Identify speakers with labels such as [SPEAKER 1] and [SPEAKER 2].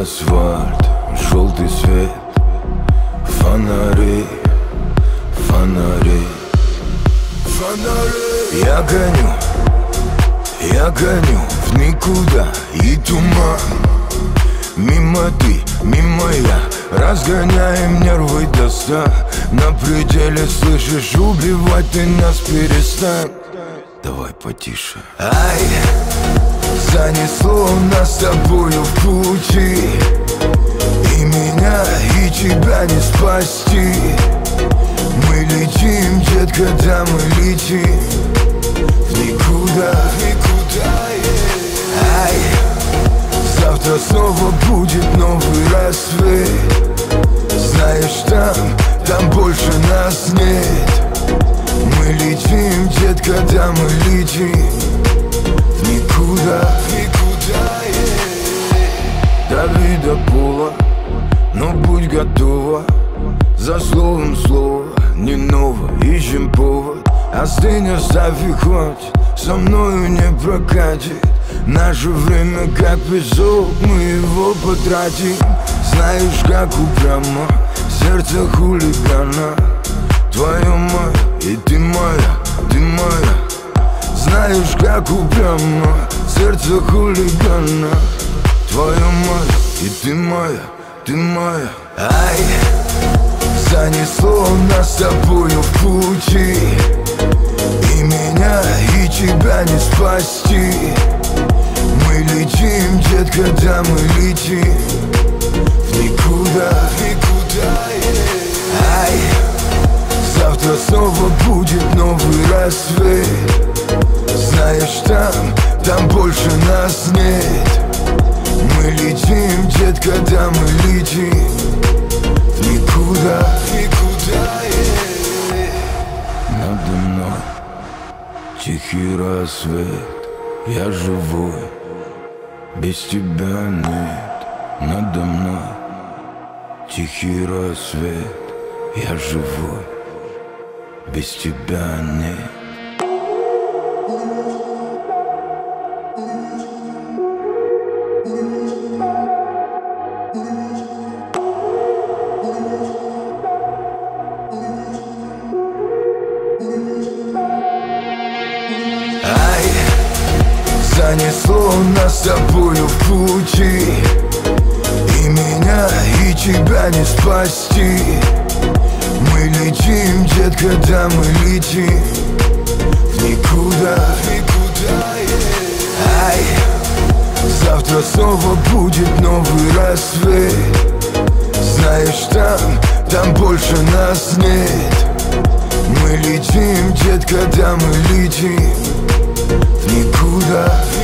[SPEAKER 1] асфальт, желтый свет, фонари, фонари, фонари. Я гоню в никуда и туман. Мимо ты, мимо я, разгоняем нервы до 100. На пределе, слышишь, убивать ты нас перестань. Давай потише. Ай, занесло нас с тобою в пути, и меня, и тебя не спасти. Мы летим, детка, да мы летим в никуда, в никуда, Ай, завтра снова будет новый рассвет. Знаешь, там больше нас нет. Мы летим, детка, да мы летим в никуда, в никуда, Дави до пола, но будь готова. За словом слово, не ново, ищем повод. Остынь, оставь и хватит, со мною не прокатит. Наше время как песок, мы его потратим. Знаешь, как упрямо сердце хулигана. Твое мое, и ты моя, ты моя. Знаешь, как упрямо сердце хулигана. Твое мое, и ты моя, ты моя. Ай, занесло нас с тобою в пути, и меня, и тебя не спасти. Мы летим, детка, да мы летим в никуда, в никуда, Ай, завтра снова будет новый рассвет. Знаешь, там больше нас нет. Мы летим, детка, да мы летим в никуда, в никуда, Надо мной тихий рассвет. Я живой, без тебя нет. Надо мной тихий рассвет. Я живой, без тебя нет. Ай, занесло нас с тобою в пути, и меня, и тебя не спасти. Мы летим, детка, да мы летим в никуда, в никуда, Ай, завтра снова будет новый рассвет. Знаешь, там больше нас нет. Мы летим, детка, да мы летим в никуда.